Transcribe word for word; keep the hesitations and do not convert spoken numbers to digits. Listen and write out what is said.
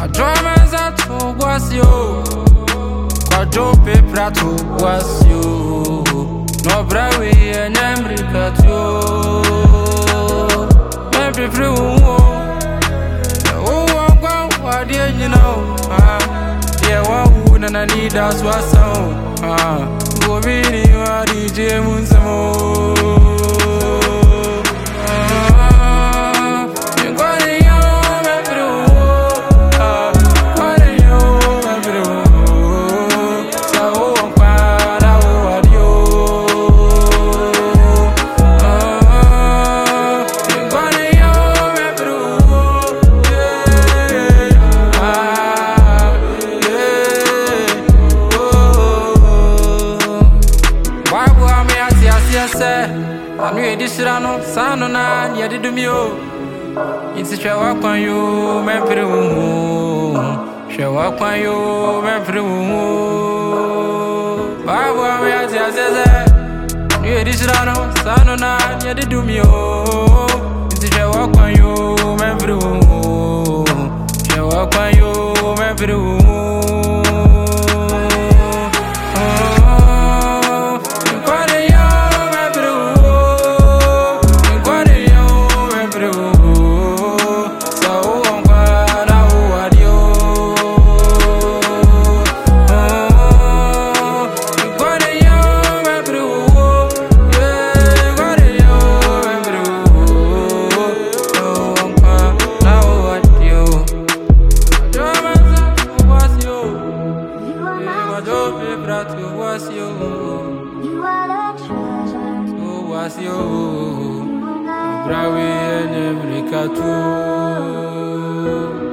Adromeza to was you. Quadruple prato was you. No brawi and America too. Maybe free oh, I'm going, what do you know? Yeah, what would I need us was so. Go really, what did you moon some more? I knew this rano, Sano, and yet do me. It's a show up on you, Memphis. Show up on you, Memphis. Baba, me as I said, knew this rano, Sano, and yet do me. It's a show up on you, Memphis. Show up on you, Memphis. To was you, you are the treasure. To was you, Brawi and America too.